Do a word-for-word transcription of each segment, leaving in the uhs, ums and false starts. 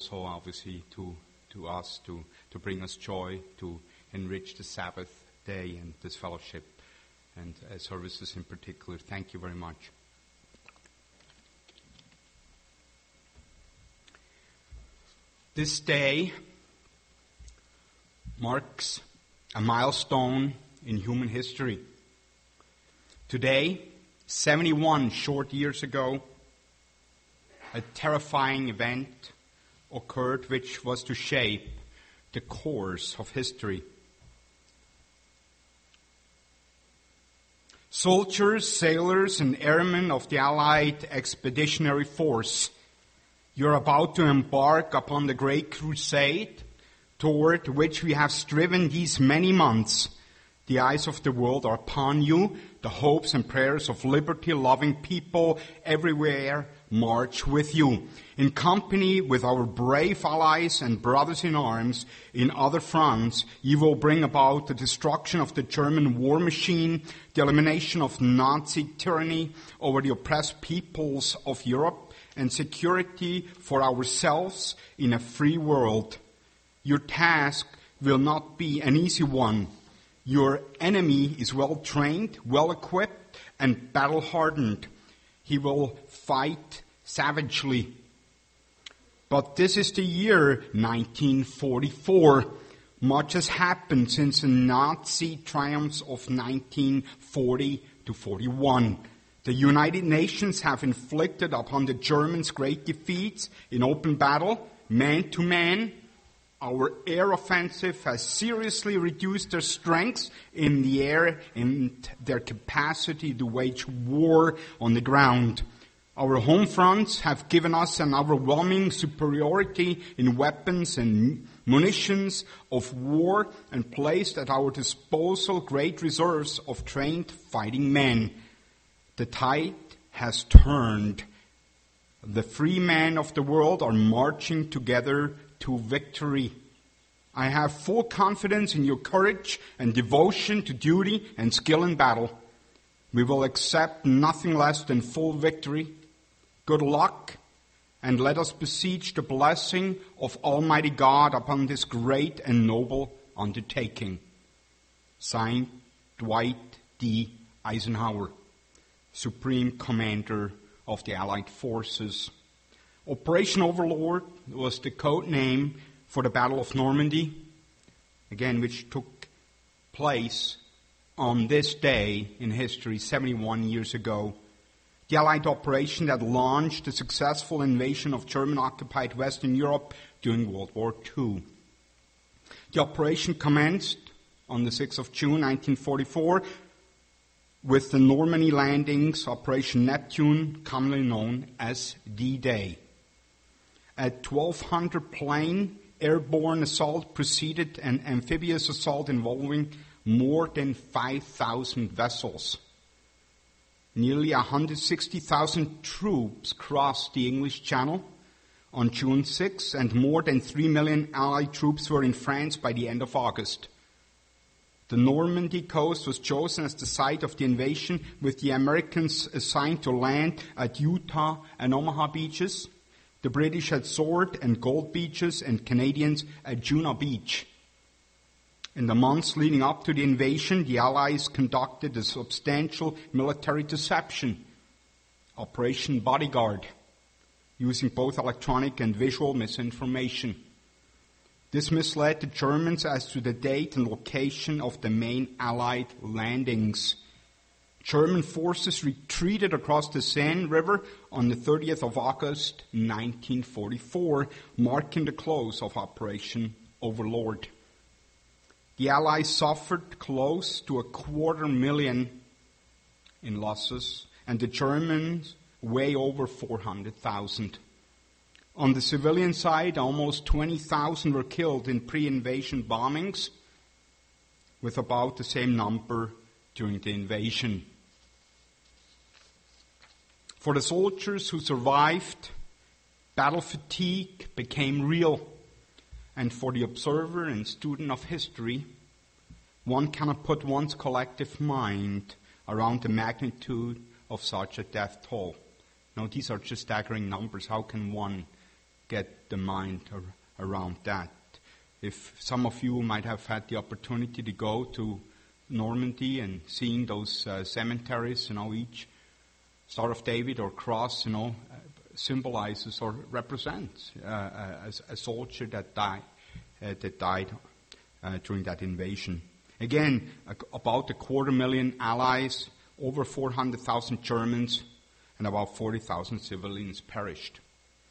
also obviously to, to us, to, to bring us joy, to enrich the Sabbath day and this fellowship and uh, services in particular. Thank you very much. This day marks a milestone in human history. Today, seventy-one short years ago, a terrifying event occurred which was to shape the course of history. Soldiers, sailors, and airmen of the Allied Expeditionary Force, you're about to embark upon the great crusade toward which we have striven these many months. The eyes of the world are upon you. The hopes and prayers of liberty-loving people everywhere march with you. In company with our brave allies and brothers in arms in other fronts, you will bring about the destruction of the German war machine, the elimination of Nazi tyranny over the oppressed peoples of Europe, and security for ourselves in a free world. Your task will not be an easy one. Your enemy is well trained, well equipped, and battle hardened. He will fight savagely. But this is the year nineteen forty-four. Much has happened since the Nazi triumphs of nineteen forty to forty-one. The United Nations have inflicted upon the Germans great defeats in open battle, man to man. Our air offensive has seriously reduced their strengths in the air and their capacity to wage war on the ground. Our home fronts have given us an overwhelming superiority in weapons and munitions of war and placed at our disposal great reserves of trained fighting men. The tide has turned. The free men of the world are marching together to victory. I have full confidence in your courage and devotion to duty and skill in battle. We will accept nothing less than full victory. Good luck, and let us beseech the blessing of Almighty God upon this great and noble undertaking. Signed, Dwight D. Eisenhower, Supreme Commander of the Allied Forces. Operation Overlord was the code name for the Battle of Normandy, again, which took place on this day in history, seventy-one years ago. The Allied operation that launched the successful invasion of German-occupied Western Europe during World War Two. The operation commenced on the sixth of June nineteen forty-four with the Normandy landings, Operation Neptune, commonly known as D-Day. A twelve hundred plane airborne assault preceded an amphibious assault involving more than five thousand vessels. Nearly one hundred sixty thousand troops crossed the English Channel on June sixth, and more than three million Allied troops were in France by the end of August. The Normandy coast was chosen as the site of the invasion, with the Americans assigned to land at Utah and Omaha beaches, the British at Sword and Gold beaches, and Canadians at Juno Beach. In the months leading up to the invasion, the Allies conducted a substantial military deception, Operation Bodyguard, using both electronic and visual misinformation. This misled the Germans as to the date and location of the main Allied landings. German forces retreated across the Seine River on the thirtieth of August nineteen forty-four, marking the close of Operation Overlord. The Allies suffered close to a quarter million in losses, and the Germans way over four hundred thousand. On the civilian side, almost twenty thousand were killed in pre-invasion bombings, with about the same number during the invasion. For the soldiers who survived, battle fatigue became real. And for the observer and student of history, one cannot put one's collective mind around the magnitude of such a death toll. Now, these are just staggering numbers. How can one get the mind ar- around that. If some of you might have had the opportunity to go to Normandy and seeing those uh, cemeteries, you know, each Star of David or cross, you know, uh, symbolizes or represents uh, a, a soldier that died, uh, that died uh, during that invasion. Again, a, about a quarter million allies, over four hundred thousand Germans, and about forty thousand civilians perished.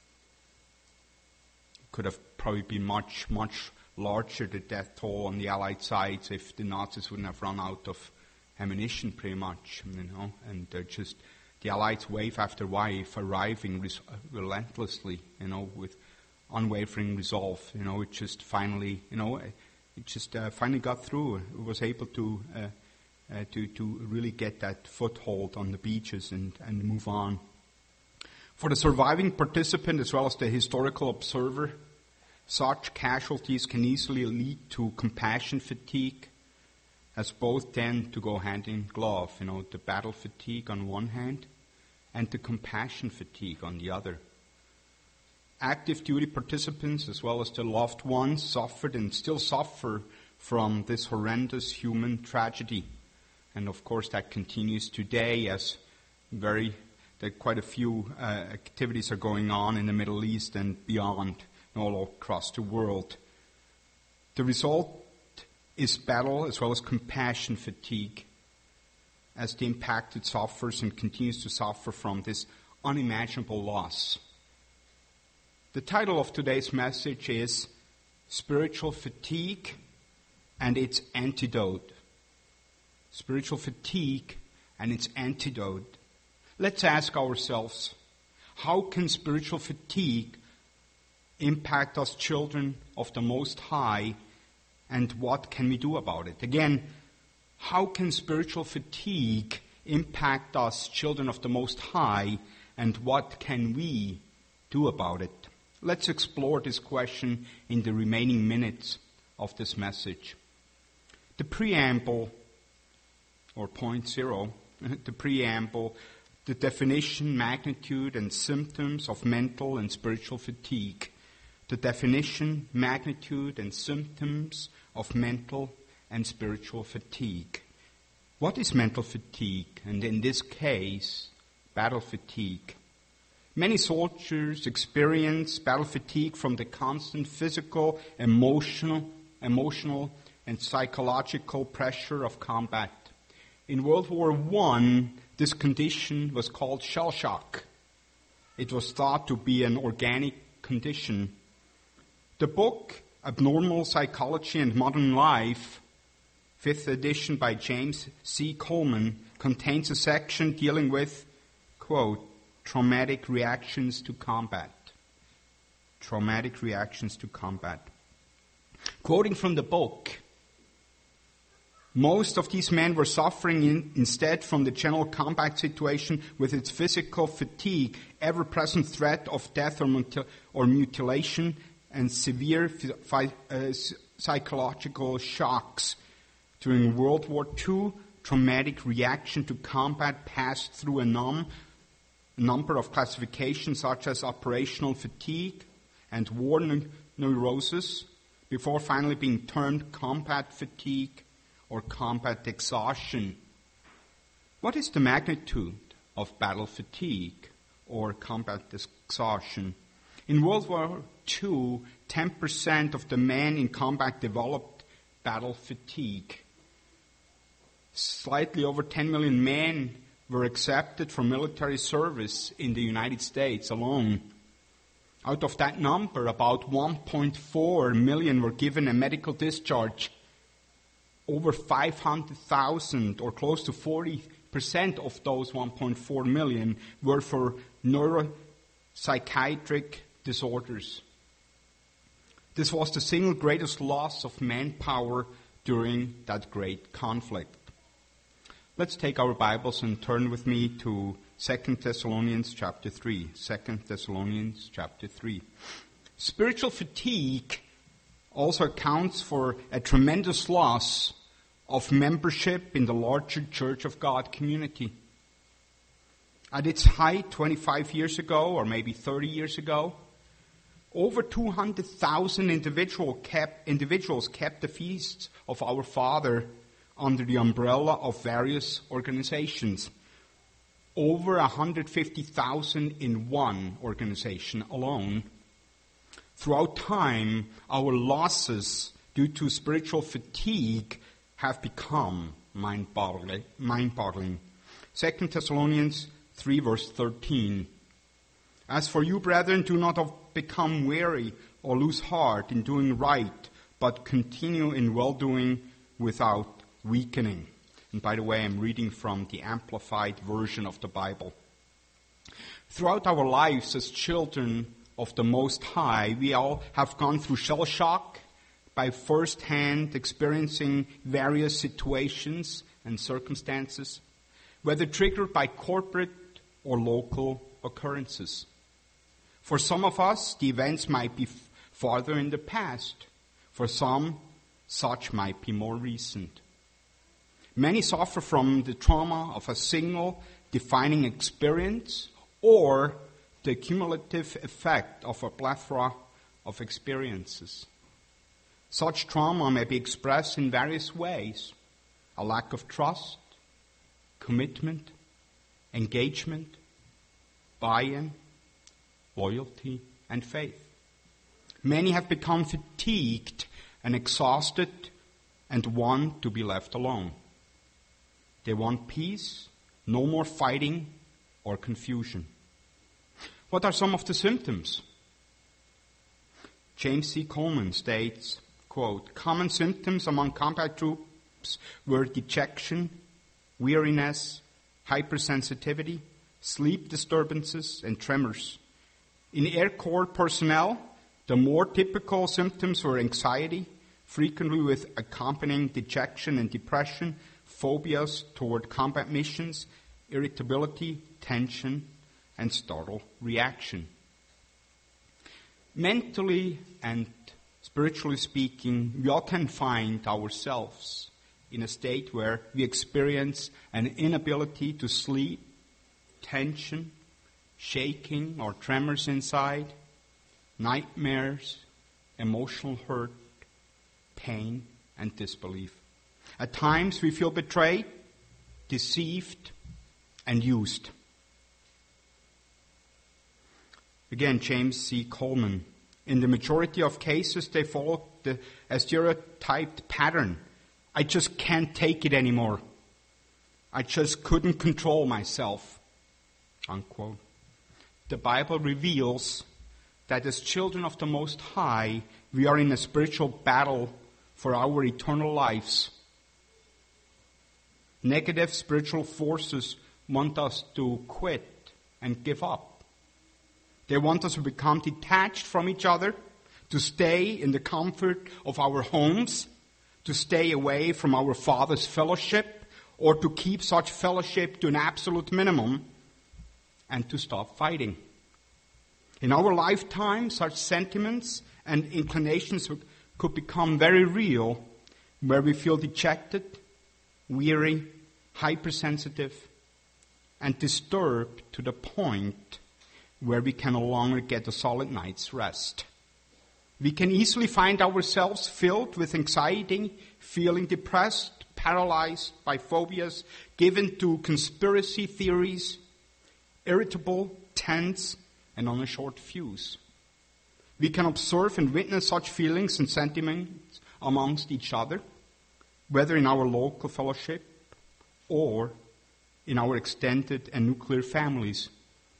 Could have probably been much, much larger, the death toll on the Allied sides, if the Nazis wouldn't have run out of ammunition, pretty much, you know, and uh, just the Allies, wave after wave, arriving res- relentlessly, you know, with unwavering resolve. You know, it just finally, you know, it just uh, finally got through. It was able to uh, uh, to to really get that foothold on the beaches and and move on. For the surviving participant as well as the historical observer, such casualties can easily lead to compassion fatigue, as both tend to go hand in glove. You know, the battle fatigue on one hand and the compassion fatigue on the other. Active duty participants as well as their loved ones suffered and still suffer from this horrendous human tragedy. And of course that continues today as very, that quite a few uh, activities are going on in the Middle East and beyond, all across the world. The result is battle as well as compassion fatigue, as the impacted suffers and continues to suffer from this unimaginable loss. The title of today's message is Spiritual Fatigue and Its Antidote. Spiritual fatigue and its antidote. Let's ask ourselves, how can spiritual fatigue impact us children of the Most High, and what can we do about it? Again, how can spiritual fatigue impact us children of the Most High, and what can we do about it? Let's explore this question in the remaining minutes of this message. The preamble, or point zero, the preamble, the definition, magnitude, and symptoms of mental and spiritual fatigue. The definition, magnitude, and symptoms of mental and spiritual fatigue. What is mental fatigue? And in this case, battle fatigue. Many soldiers experience battle fatigue from the constant physical, emotional, emotional, and psychological pressure of combat. In World War One, this condition was called shell shock. It was thought to be an organic condition. The book, Abnormal Psychology and Modern Life, fifth edition by James C. Coleman, contains a section dealing with, quote, traumatic reactions to combat. Traumatic reactions to combat. Quoting from the book, most of these men were suffering in, instead from the general combat situation with its physical fatigue, ever-present threat of death or, mutil- or mutilation, and severe ph- uh, psychological shocks. During World War Two, traumatic reaction to combat passed through a num- number of classifications such as operational fatigue and war ne- neurosis, before finally being termed combat fatigue or combat exhaustion. What is the magnitude of battle fatigue or combat exhaustion? In World War Two, ten percent of the men in combat developed battle fatigue. Slightly over ten million men were accepted for military service in the United States alone. Out of that number, about one point four million were given a medical discharge. Over five hundred thousand, or close to forty percent of those one point four million, were for neuropsychiatric disorders. This was the single greatest loss of manpower during that great conflict. Let's take our Bibles and turn with me to Second Thessalonians chapter three. Second Thessalonians chapter three. Spiritual fatigue also accounts for a tremendous loss of membership in the larger Church of God community. At its height twenty-five years ago, or maybe thirty years ago, Over two hundred thousand individual kept, individuals kept the feasts of our Father under the umbrella of various organizations. Over one hundred fifty thousand in one organization alone. Throughout time, our losses due to spiritual fatigue have become mind-boggling. mind-boggling. Second Thessalonians three verse thirteen. As for you, brethren, do not become weary or lose heart in doing right, but continue in well-doing without weakening. And by the way, I'm reading from the Amplified version of the Bible. Throughout our lives as children of the Most High, we all have gone through shell shock by first-hand experiencing various situations and circumstances, whether triggered by corporate or local occurrences. For some of us, the events might be f- farther in the past. For some, such might be more recent. Many suffer from the trauma of a single defining experience or the cumulative effect of a plethora of experiences. Such trauma may be expressed in various ways: a lack of trust, commitment, engagement, buy-in, loyalty, and faith. Many have become fatigued and exhausted and want to be left alone. They want peace, no more fighting or confusion. What are some of the symptoms? James C. Coleman states, quote, common symptoms among combat troops were dejection, weariness, hypersensitivity, sleep disturbances, and tremors. In Air Corps personnel, the more typical symptoms were anxiety, frequently with accompanying dejection and depression, phobias toward combat missions, irritability, tension, and startle reaction. Mentally and spiritually speaking, we often find ourselves in a state where we experience an inability to sleep, tension, shaking or tremors inside, nightmares, emotional hurt, pain, and disbelief. At times we feel betrayed, deceived, and used. Again, James C. Coleman. In the majority of cases, they follow the a stereotyped pattern. I just can't take it anymore. I just couldn't control myself. Unquote. The Bible reveals that as children of the Most High, we are in a spiritual battle for our eternal lives. Negative spiritual forces want us to quit and give up. They want us to become detached from each other, to stay in the comfort of our homes, to stay away from our Father's fellowship, or to keep such fellowship to an absolute minimum, and to stop fighting. In our lifetime, such sentiments and inclinations could become very real, where we feel dejected, weary, hypersensitive, and disturbed to the point where we can no longer get a solid night's rest. We can easily find ourselves filled with anxiety, feeling depressed, paralyzed by phobias, given to conspiracy theories, irritable, tense, and on a short fuse. We can observe and witness such feelings and sentiments amongst each other, whether in our local fellowship or in our extended and nuclear families.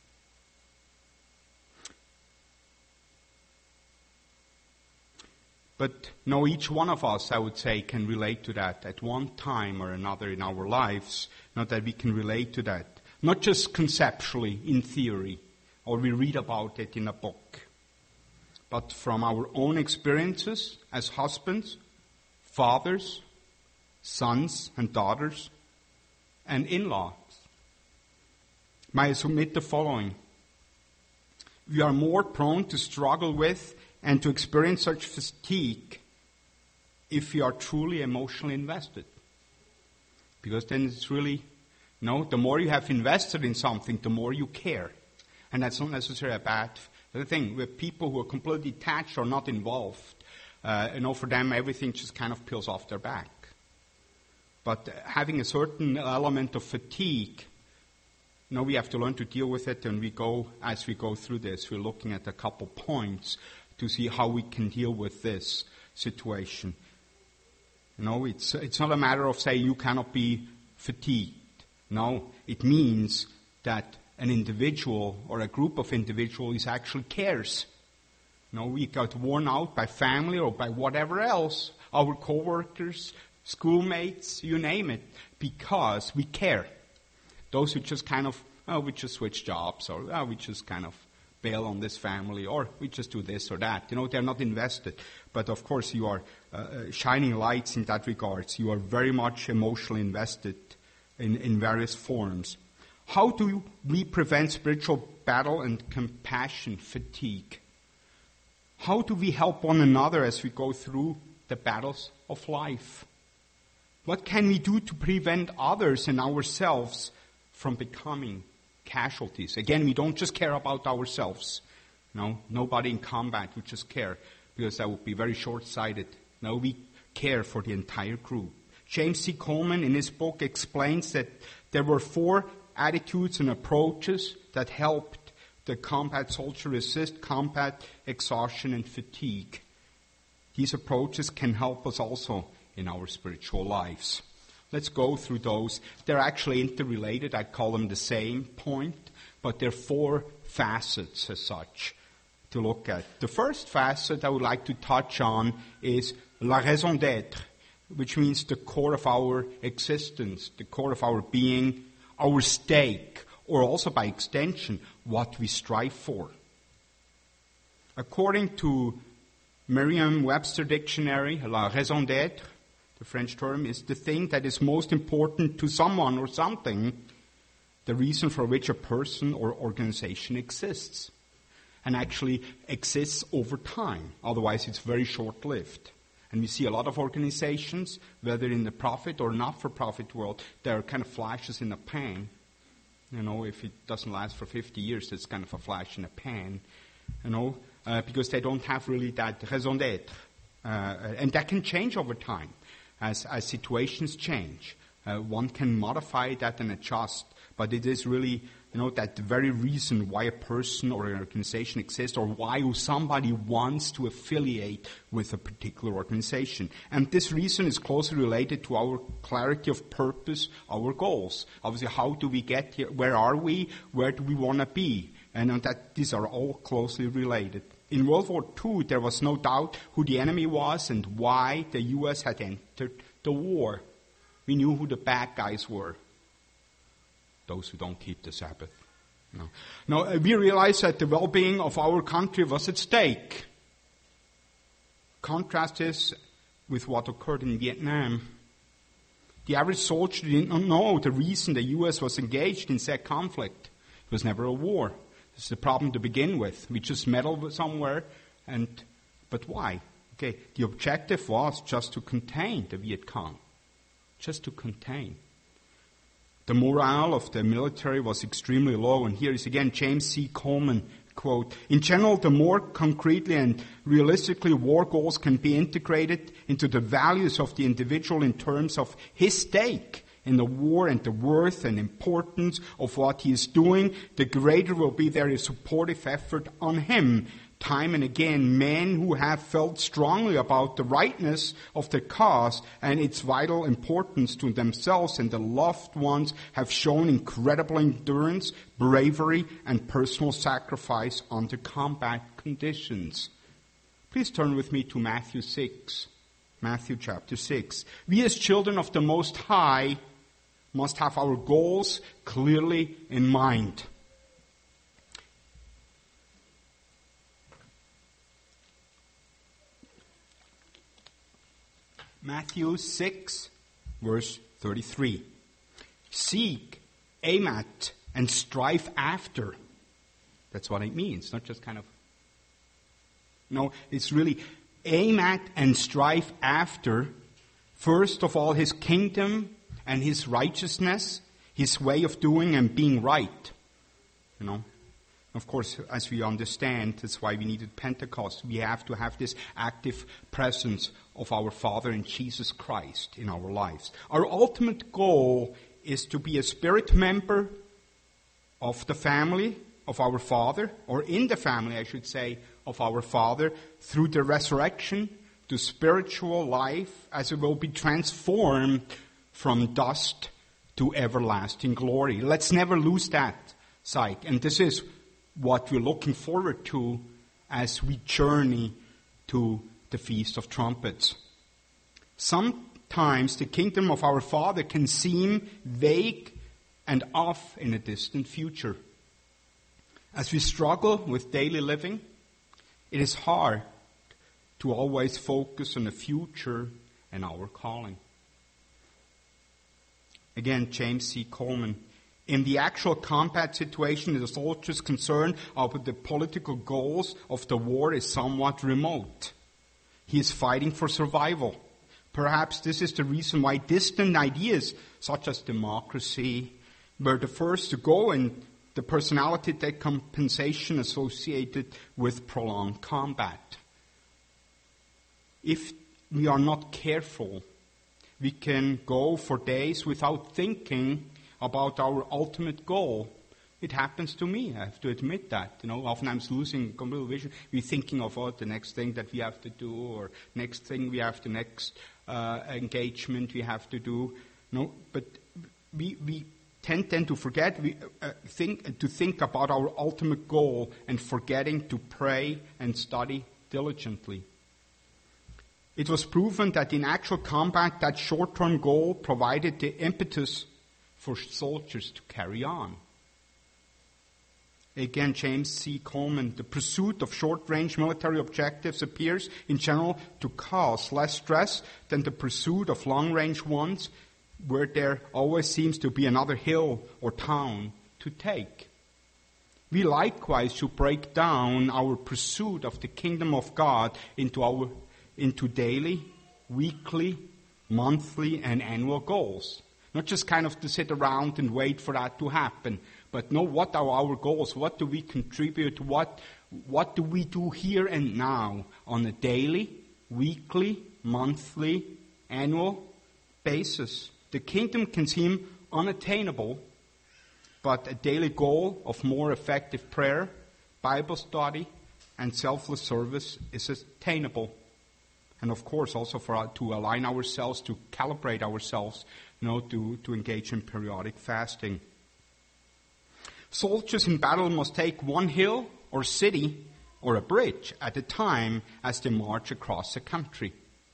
But no, each one of us, I would say, can relate to that at one time or another in our lives. Not that we can relate to that. Not just conceptually, in theory, or we read about it in a book. But from our own experiences as husbands, fathers, sons and daughters, and in-laws. May I submit the following. We are more prone to struggle with and to experience such fatigue if we are truly emotionally invested. Because then it's really, no, the more you have invested in something, the more you care. And that's not necessarily a bad The thing with people who are completely detached or not involved, uh, you know, for them everything just kind of peels off their back. But having a certain element of fatigue, you know, we have to learn to deal with it, and we go, as we go through this, we're looking at a couple points to see how we can deal with this situation. You know, it's, it's not a matter of saying you cannot be fatigued. No, it means that an individual or a group of individuals actually cares. You know, we got worn out by family or by whatever else, our co-workers, schoolmates, you name it, because we care. Those who just kind of, oh, we just switch jobs, or oh, we just kind of bail on this family, or we just do this or that. You know, they're not invested. But of course, you are uh, shining lights in that regards. You are very much emotionally invested in, in various forms. How do we prevent spiritual battle and compassion fatigue? How do we help one another as we go through the battles of life? What can we do to prevent others and ourselves from becoming casualties? Again, we don't just care about ourselves. No, nobody in combat would just care, because that would be very short-sighted. No, we care for the entire group. James C. Coleman in his book explains that there were four attitudes and approaches that helped the combat soldier resist combat exhaustion and fatigue. These approaches can help us also in our spiritual lives. Let's go through those. They're actually interrelated. I call them the same point, but they're four facets as such to look at. The first facet I would like to touch on is la raison d'être, which means the core of our existence, the core of our being, our stake, or also by extension, what we strive for. According to Merriam-Webster Dictionary, la raison d'être, the French term, is the thing that is most important to someone or something, the reason for which a person or organization exists, and actually exists over time. Otherwise, it's very short-lived. And we see a lot of organizations, whether in the profit or not-for-profit world, there are kind of flashes in a pan. You know, if it doesn't last for fifty years, it's kind of a flash in a pan, you know, uh, because they don't have really that raison d'être. Uh, and that can change over time as, as situations change. Uh, one can modify that and adjust, but it is really, you know, that the very reason why a person or an organization exists, or why somebody wants to affiliate with a particular organization. And this reason is closely related to our clarity of purpose, our goals. Obviously, how do we get here? Where are we? Where do we want to be? And that these are all closely related. In World War Two, there was no doubt who the enemy was and why the U S had entered the war. We knew who the bad guys were. Those who don't keep the Sabbath. No. Now, we realized that the well-being of our country was at stake. Contrast this with what occurred in Vietnam. The average soldier did not know the reason the U S was engaged in said conflict. It was never a war. This is the problem to begin with. We just meddled somewhere, and but why? Okay, the objective was just to contain the Viet Cong. Just to contain. The morale of the military was extremely low, and here is again James C. Coleman, quote, "In general, the more concretely and realistically war goals can be integrated into the values of the individual in terms of his stake in the war and the worth and importance of what he is doing, the greater will be their supportive effort on him. Time and again, men who have felt strongly about the rightness of the cause and its vital importance to themselves and their loved ones have shown incredible endurance, bravery, and personal sacrifice under combat conditions." Please turn with me to Matthew six. Matthew chapter six. We as children of the Most High must have our goals clearly in mind. Matthew six, verse thirty-three. Seek, aim at, and strive after. That's what it means, not just kind of... No, it's really aim at and strive after, first of all, His kingdom and His righteousness, His way of doing and being right. You know, Of course, as we understand, that's why we needed Pentecost. We have to have this active presence of our Father and Jesus Christ in our lives. Our ultimate goal is to be a spirit member of the family of our Father, or in the family, I should say, of our Father, through the resurrection to spiritual life, as it will be transformed from dust to everlasting glory. Let's never lose that sight. And this is what we're looking forward to as we journey to the Feast of Trumpets. Sometimes the kingdom of our Father can seem vague and off in a distant future. As we struggle with daily living, it is hard to always focus on the future and our calling. Again, James C. Coleman. In the actual combat situation, the soldiers' concern about the political goals of the war is somewhat remote. He is fighting for survival. Perhaps this is the reason why distant ideas such as democracy were the first to go, and the personality decompensation associated with prolonged combat. If we are not careful, we can go for days without thinking about our ultimate goal. It happens to me, I have to admit that. You know, often I'm losing complete vision. We're thinking of oh, the next thing that we have to do, or next thing we have, the next uh, engagement we have to do. No, but we we tend then to forget we uh, think to think about our ultimate goal and forgetting to pray and study diligently. It was proven that in actual combat, that short-term goal provided the impetus for soldiers to carry on. Again, James C. Coleman, the pursuit of short-range military objectives appears in general to cause less stress than the pursuit of long-range ones, where there always seems to be another hill or town to take. We likewise should break down our pursuit of the kingdom of God into our into daily, weekly, monthly, and annual goals. Not just kind of to sit around and wait for that to happen, but know what are our goals, what do we contribute, what, what do we do here and now on a daily, weekly, monthly, annual basis. The kingdom can seem unattainable, but a daily goal of more effective prayer, Bible study, and selfless service is attainable. And of course, also for our, to align ourselves, to calibrate ourselves, you know, to, to engage in periodic fasting. Soldiers in battle must take one hill or city or a bridge at a time as they march across the country.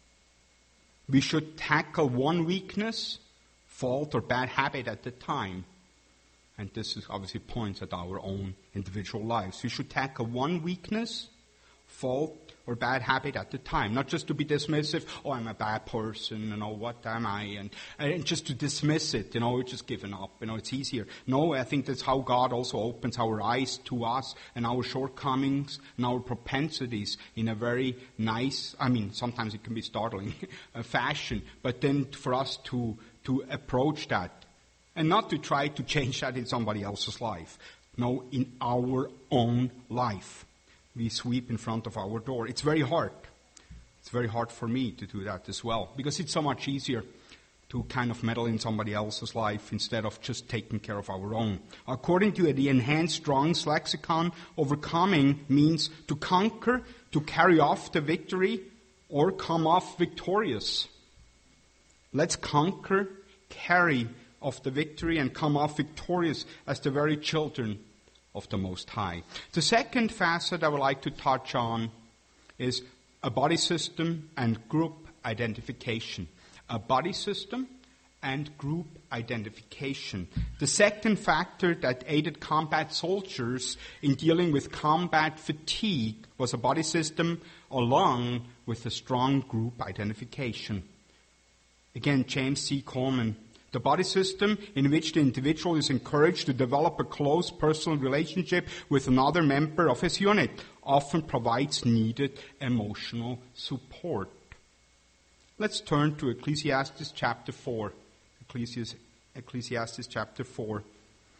We should tackle one weakness, fault, or bad habit at a time. And this is obviously points at our own individual lives. We should tackle one weakness, fault, or bad habit at the time. Not just to be dismissive, oh, I'm a bad person, you know, what am I? And, and just to dismiss it, you know, just giving up, you know, it's easier. No, I think that's how God also opens our eyes to us and our shortcomings and our propensities in a very nice, I mean, sometimes it can be startling fashion, but then for us to, to approach that and not to try to change that in somebody else's life. No, in our own life. We sweep in front of our door. It's very hard. It's very hard for me to do that as well, because it's so much easier to kind of meddle in somebody else's life instead of just taking care of our own. According to the Enhanced Strong's lexicon, overcoming means to conquer, to carry off the victory, or come off victorious. Let's conquer, carry off the victory, and come off victorious as the very children of the Most High. The second facet I would like to touch on is a body system and group identification. A body system and group identification. The second factor that aided combat soldiers in dealing with combat fatigue was a body system along with a strong group identification. Again, James C. Coleman. The body system in which the individual is encouraged to develop a close personal relationship with another member of his unit often provides needed emotional support. Let's turn to Ecclesiastes chapter four. Ecclesiastes, Ecclesiastes chapter four.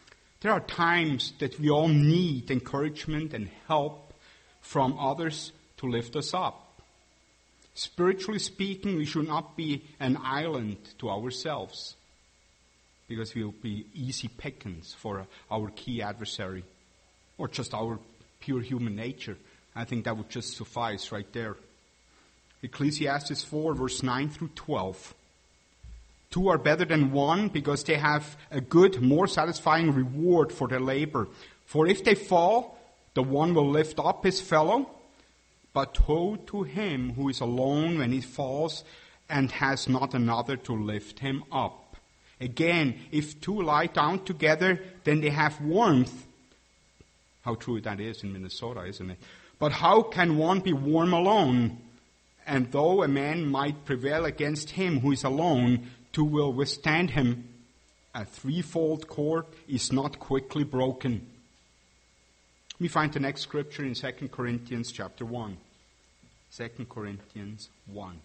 There are times that we all need encouragement and help from others to lift us up. Spiritually speaking, we should not be an island to ourselves, because we will be easy pickings for our key adversary, or just our pure human nature. I think that would just suffice right there. Ecclesiastes four, verse nine through twelve. Two are better than one, because they have a good, more satisfying reward for their labor. For if they fall, the one will lift up his fellow. But woe to him who is alone when he falls and has not another to lift him up. Again, if two lie down together, then they have warmth. How true that is in Minnesota, isn't it? But how can one be warm alone? And though a man might prevail against him who is alone, two will withstand him. A threefold cord is not quickly broken. We find the next scripture in Second Corinthians chapter one. Second Corinthians one.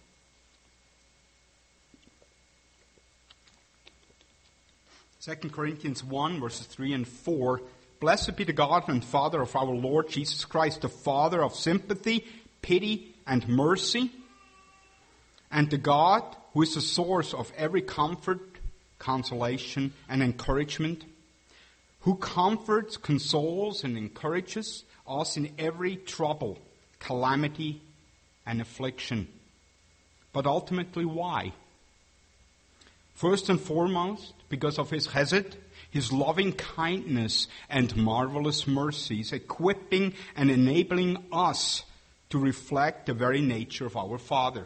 Second Corinthians one, verses three and four. Blessed be the God and Father of our Lord Jesus Christ, the Father of sympathy, pity, and mercy, and the God who is the source of every comfort, consolation, and encouragement, who comforts, consoles, and encourages us in every trouble, calamity, and affliction. But ultimately, why? First and foremost, because of his chesed, his loving kindness and marvelous mercies, equipping and enabling us to reflect the very nature of our Father.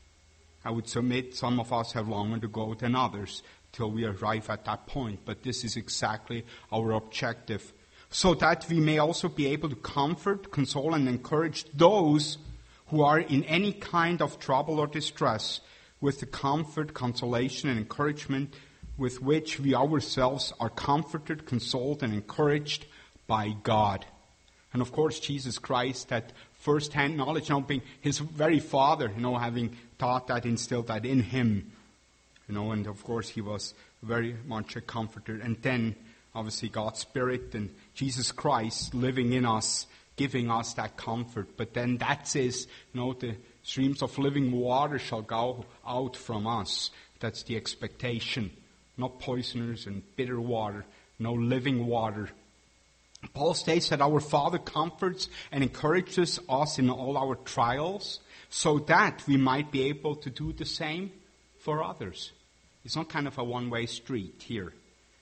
I would submit some of us have longer to go than others till we arrive at that point, but this is exactly our objective, so that we may also be able to comfort, console, and encourage those who are in any kind of trouble or distress with the comfort, consolation, and encouragement with which we ourselves are comforted, consoled, and encouraged by God. And of course, Jesus Christ had first-hand knowledge, you know, being his very Father, you know, having taught that, instilled that in him, you know, and of course he was very much a comforter. And then, obviously, God's Spirit and Jesus Christ living in us, giving us that comfort. But then that says, you know, the streams of living water shall go out from us. That's the expectation. Not poisoners and bitter water, no living water. Paul states that our Father comforts and encourages us in all our trials, so that we might be able to do the same for others. It's not kind of a one-way street here.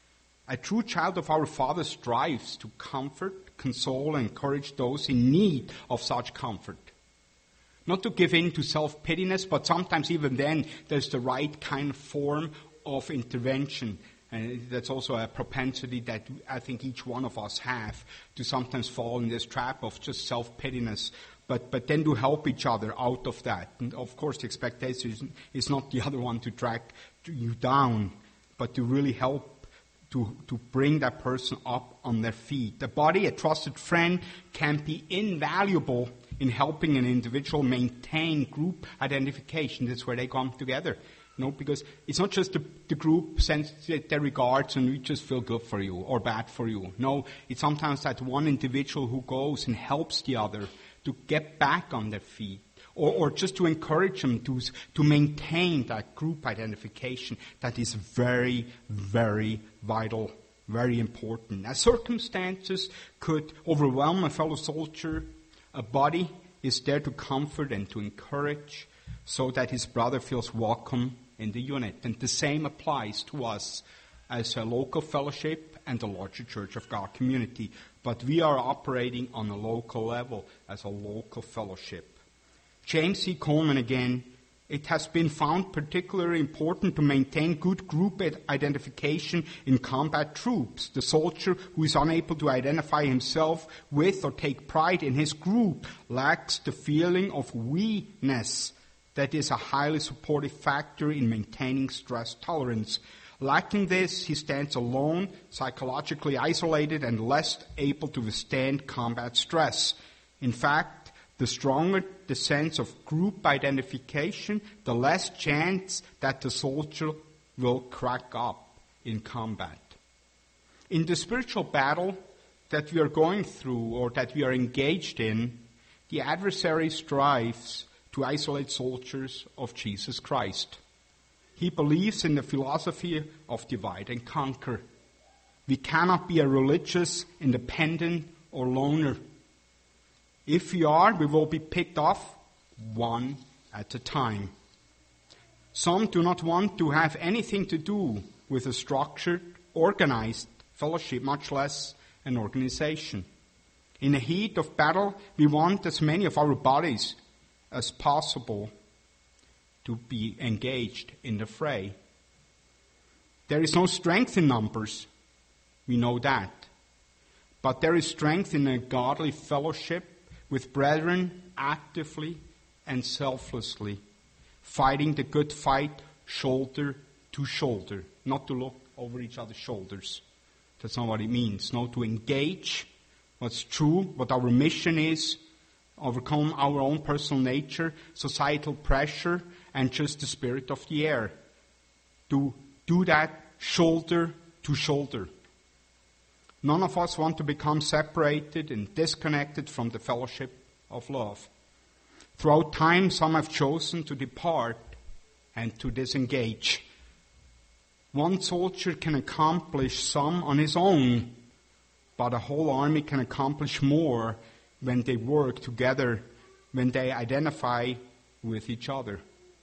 A true child of our Father strives to comfort, console, and encourage those in need of such comfort. Not to give in to self-pityness, but sometimes even then there's the right kind of form of intervention. And that's also a propensity that I think each one of us have, to sometimes fall in this trap of just self-pityness, but but then to help each other out of that. And of course the expectation is not the other one to drag you down, but to really help to, to bring that person up on their feet. The body, a trusted friend, can be invaluable in helping an individual maintain group identification. That's where they come together. No, because it's not just the, the group sends their regards and we just feel good for you or bad for you. No, it's sometimes that one individual who goes and helps the other to get back on their feet, or, or just to encourage them to, to maintain that group identification. That is very, very vital, very important. As circumstances could overwhelm a fellow soldier, a body is there to comfort and to encourage, so that his brother feels welcome in the unit. And the same applies to us as a local fellowship and a larger Church of God community. But we are operating on a local level as a local fellowship. James C. Coleman again, it has been found particularly important to maintain good group identification in combat troops. The soldier who is unable to identify himself with or take pride in his group lacks the feeling of we-ness. That is a highly supportive factor in maintaining stress tolerance. Lacking this, he stands alone, psychologically isolated, and less able to withstand combat stress. In fact, the stronger the sense of group identification, the less chance that the soldier will crack up in combat. In the spiritual battle that we are going through or that we are engaged in, the adversary strives to isolate soldiers of Jesus Christ. He believes in the philosophy of divide and conquer. We cannot be a religious, independent, or loner. If we are, we will be picked off one at a time. Some do not want to have anything to do with a structured, organized fellowship, much less an organization. In the heat of battle, we want as many of our bodies as possible to be engaged in the fray. There is no strength in numbers. We know that. But there is strength in a godly fellowship with brethren actively and selflessly, fighting the good fight shoulder to shoulder, not to look over each other's shoulders. That's not what it means. No, to engage what's true, what our mission is, overcome our own personal nature, societal pressure, and just the spirit of the air. To do that shoulder to shoulder. None of us want to become separated and disconnected from the fellowship of love. Throughout time, some have chosen to depart and to disengage. One soldier can accomplish some on his own, but a whole army can accomplish more when they work together, when they identify with each other.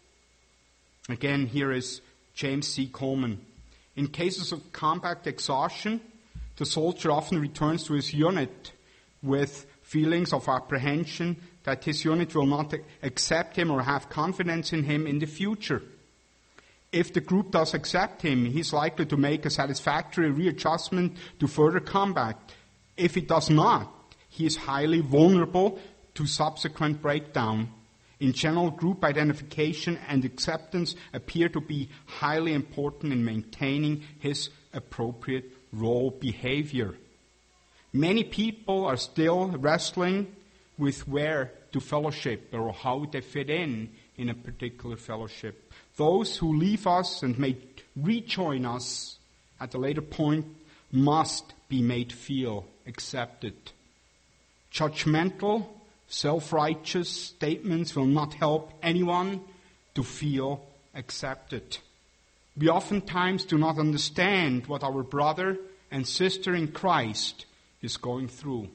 Again, here is James C. Coleman. In cases of combat exhaustion, the soldier often returns to his unit with feelings of apprehension that his unit will not accept him or have confidence in him in the future. If the group does accept him, he is likely to make a satisfactory readjustment to further combat. If it does not, he is highly vulnerable to subsequent breakdown. In general, group identification and acceptance appear to be highly important in maintaining his appropriate role behavior. Many people are still wrestling with where to fellowship or how they fit in in a particular fellowship. Those who leave us and may rejoin us at a later point must be made feel accepted. Judgmental, self-righteous statements will not help anyone to feel accepted. We oftentimes do not understand what our brother and sister in Christ is going through.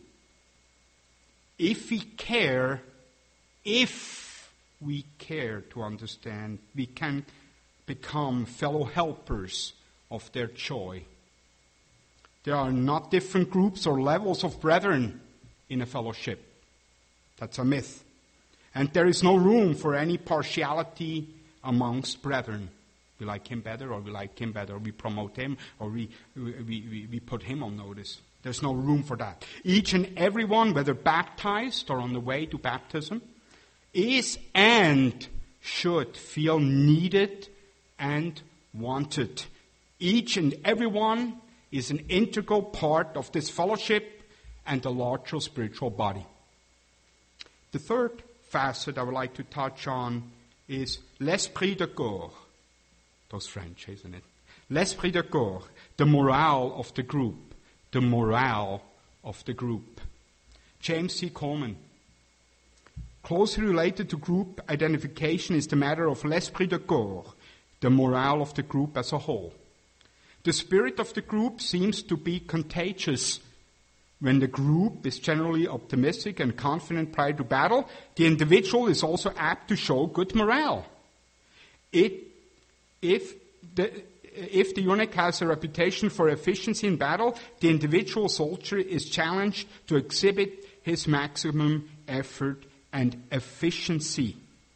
If we care, if we care to understand, we can become fellow helpers of their joy. There are not different groups or levels of brethren in a fellowship. That's a myth. And there is no room for any partiality amongst brethren. We like him better, or we like him better, or we promote him, or we, we, we, we put him on notice. There's no room for that. Each and every one, whether baptized or on the way to baptism, is and should feel needed and wanted. Each and every one is an integral part of this fellowship and the larger spiritual body. The third facet I would like to touch on is l'esprit de corps. That's French, isn't it? L'esprit de corps, the morale of the group. The morale of the group. James C. Coleman. Closely related to group identification is the matter of l'esprit de corps, the morale of the group as a whole. The spirit of the group seems to be contagious. When the group is generally optimistic and confident prior to battle, the individual is also apt to show good morale. It, if the If the unit has a reputation for efficiency in battle, the individual soldier is challenged to exhibit his maximum effort and efficiency.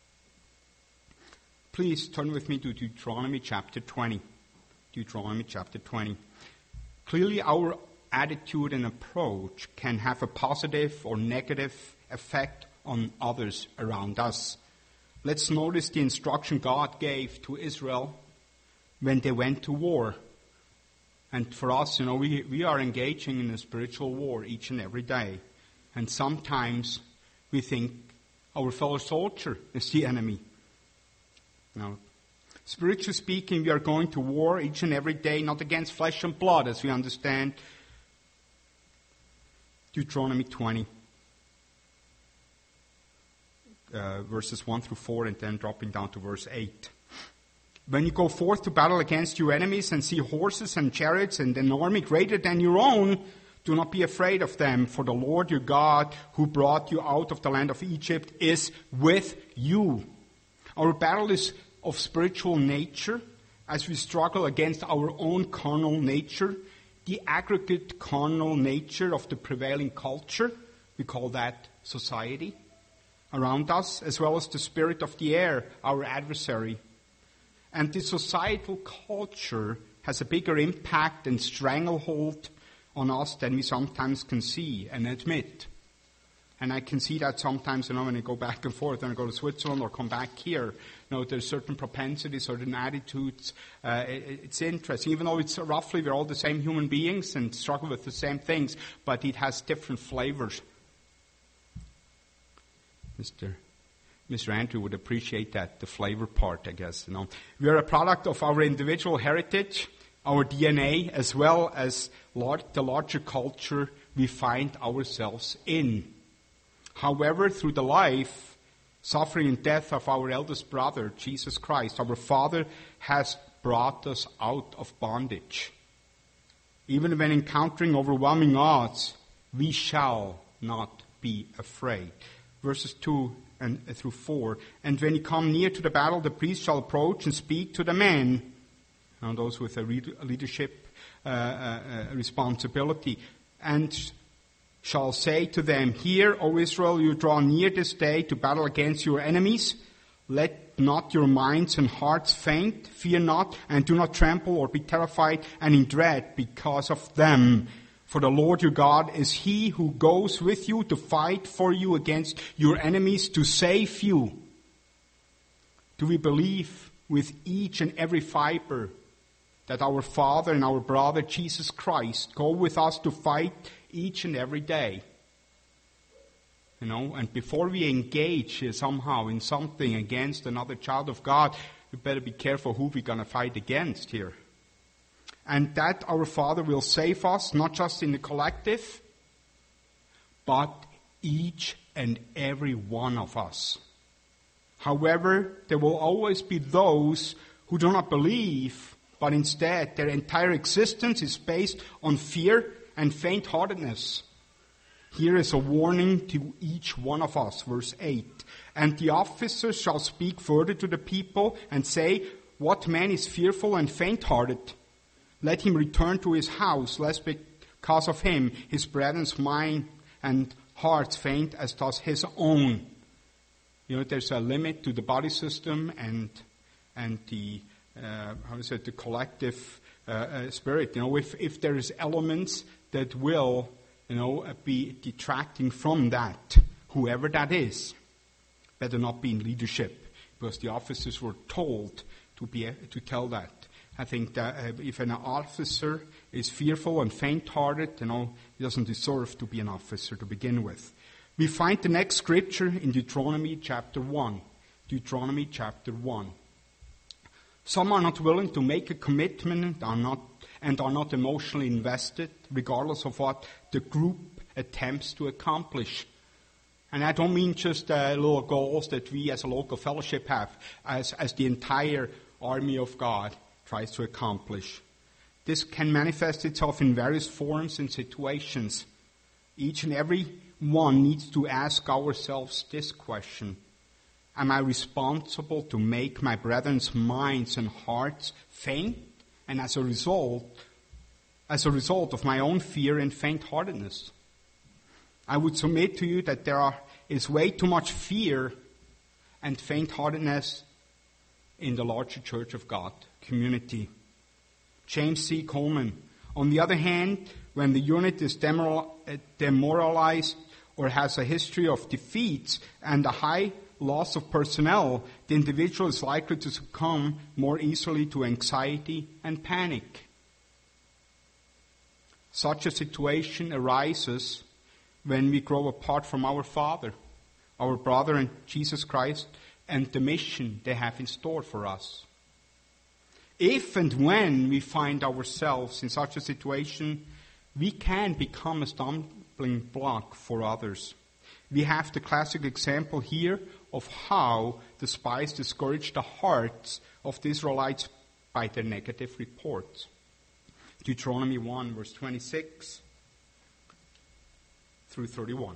Please turn with me to Deuteronomy chapter twenty. Deuteronomy chapter twenty. Clearly, our attitude and approach can have a positive or negative effect on others around us. Let's notice the instruction God gave to Israel when they went to war. And for us, you know, we, we are engaging in a spiritual war each and every day. And sometimes we think our fellow soldier is the enemy. Now, Spiritually speaking, we are going to war each and every day, not against flesh and blood, as we understand Deuteronomy twenty, uh, verses one through four, and then dropping down to verse eight. When you go forth to battle against your enemies and see horses and chariots and an army greater than your own, do not be afraid of them, for the Lord your God, who brought you out of the land of Egypt, is with you. Our battle is of spiritual nature, as we struggle against our own carnal nature, the aggregate carnal nature of the prevailing culture, we call that society, around us, as well as the spirit of the air, our adversary. And the societal culture has a bigger impact and stranglehold on us than we sometimes can see and admit. And I can see that sometimes, you know, when I go back and forth, when I go to Switzerland or come back here, you know, there's certain propensities, certain attitudes. Uh, it, it's interesting, even though it's roughly we're all the same human beings and struggle with the same things, but it has different flavors. Mister Mister Andrew would appreciate that, the flavor part, I guess. You know, we are a product of our individual heritage, our D N A, as well as large, the larger culture we find ourselves in. However, through the life, suffering, and death of our eldest brother, Jesus Christ, our Father has brought us out of bondage. Even when encountering overwhelming odds, we shall not be afraid. Verses two and through four. And when you come near to the battle, the priest shall approach and speak to the men, and those with a leadership uh, uh, responsibility, and shall say to them, Hear, O Israel, you draw near this day to battle against your enemies. Let not your minds and hearts faint. Fear not, and do not tremble or be terrified and in dread because of them. For the Lord your God is he who goes with you to fight for you against your enemies to save you. Do we believe with each and every fiber that our Father and our brother Jesus Christ go with us to fight each and every day? You know, and before we engage somehow in something against another child of God, we better be careful who we're going to fight against here. And that our Father will save us, not just in the collective, but each and every one of us. However, there will always be those who do not believe, but instead their entire existence is based on fear and faint-heartedness. Here is a warning to each one of us, verse eight. And the officers shall speak further to the people and say, What man is fearful and faint-hearted? Let him return to his house, lest because of him his brethren's mind and hearts faint as does his own. You know, there's a limit to the body system and and the uh, how is it the collective uh, uh, spirit. You know, if if there is elements that will, you know, be detracting from that, whoever that is, better not be in leadership, because the officers were told to be to tell that. I think that uh, if an officer is fearful and faint-hearted, you know, he doesn't deserve to be an officer to begin with. We find the next scripture in Deuteronomy chapter one. Deuteronomy chapter one. Some are not willing to make a commitment and are not, and are not emotionally invested, regardless of what the group attempts to accomplish. And I don't mean just uh, little goals that we as a local fellowship have, as, as the entire army of God tries to accomplish. This can manifest itself in various forms and situations. Each and every one needs to ask ourselves this question: Am I responsible to make my brethren's minds and hearts faint? And as a result, as a result of my own fear and faint-heartedness, I would submit to you that there are, is way too much fear and faint-heartedness in the larger Church of God community. James C. Coleman. On the other hand, when the unit is demoralized or has a history of defeats and a high loss of personnel, the individual is likely to succumb more easily to anxiety and panic. Such a situation arises when we grow apart from our Father, our brother and Jesus Christ, and the mission they have in store for us. if and when we find ourselves in such a situation, we can become a stumbling block for others. We have the classic example here of how the spies discouraged the hearts of the Israelites by their negative reports. Deuteronomy one, verse twenty-six through thirty-one.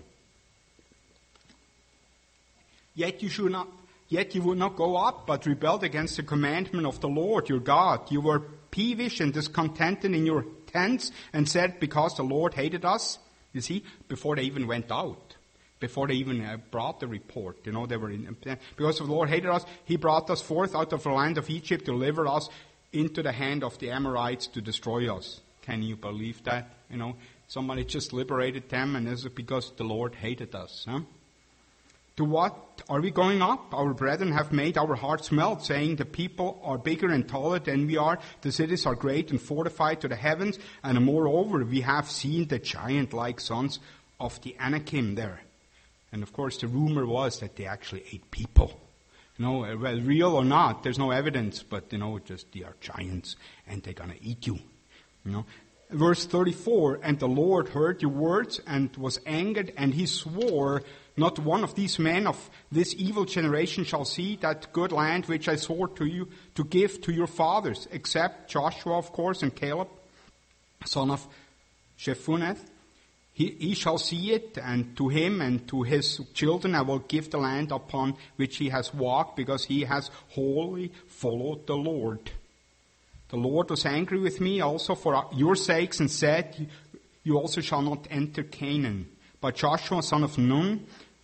Yet you should not, yet you would not go up, but rebelled against the commandment of the Lord your God. You were peevish and discontented in your tents, and said, because the Lord hated us. You see, before they even went out, before they even uh, brought the report, you know, they were in, because the Lord hated us, He brought us forth out of the land of Egypt to deliver us into the hand of the Amorites to destroy us. Can you believe that? You know, somebody just liberated them, and this is because the Lord hated us. Huh? To what are we going up? Our brethren have made our hearts melt, saying the people are bigger and taller than we are. The cities are great and fortified to the heavens. And moreover, we have seen the giant-like sons of the Anakim there. And of course, the rumor was that they actually ate people. You know, well, real or not, there's no evidence. But, you know, just they are giants and they're going to eat you. You know. Verse thirty-four, and the Lord heard your words and was angered, and He swore, not one of these men of this evil generation shall see that good land which I swore to you to give to your fathers, except Joshua, of course, and Caleb, son of Jephunneh. He, he shall see it, and to him and to his children I will give the land upon which he has walked, because he has wholly followed the Lord. The Lord was angry with me also for your sakes, and said, you also shall not enter Canaan. But Joshua, son of Nun,